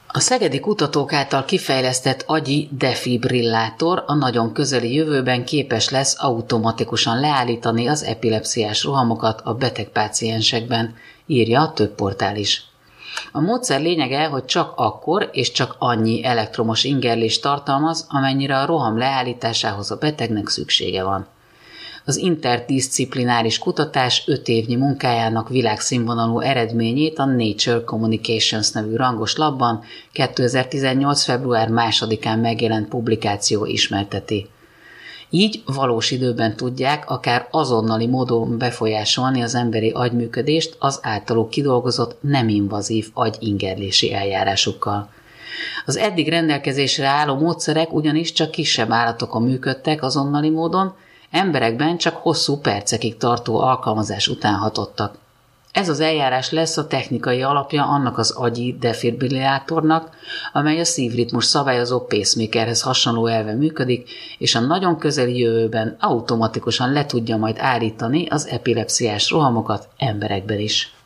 A szegedi kutatók által kifejlesztett agyi defibrillátor a nagyon közeli jövőben képes lesz automatikusan leállítani az epilepsziás rohamokat a beteg páciensekben, írja több portál is. A módszer lényege, hogy csak akkor és csak annyi elektromos ingerlést tartalmaz, amennyire a roham leállításához a betegnek szüksége van. Az interdiszciplináris kutatás 5 évnyi munkájának világszínvonalú eredményét a Nature Communications nevű rangos lapban 2018. február 2-án megjelent publikáció ismerteti. Így valós időben tudják akár azonnali módon befolyásolni az emberi agyműködést az általuk kidolgozott nem invazív agyingerlési eljárásukkal. Az eddig rendelkezésre álló módszerek ugyanis csak kisebb állatokon működtek azonnali módon, emberekben csak hosszú percekig tartó alkalmazás után hatottak. Ez az eljárás lesz a technikai alapja annak az agyi defibrillátornak, amely a szívritmus szabályozó pacemakerhez hasonló elve működik, és a nagyon közeli jövőben automatikusan le tudja majd állítani az epilepsziás rohamokat emberekben is.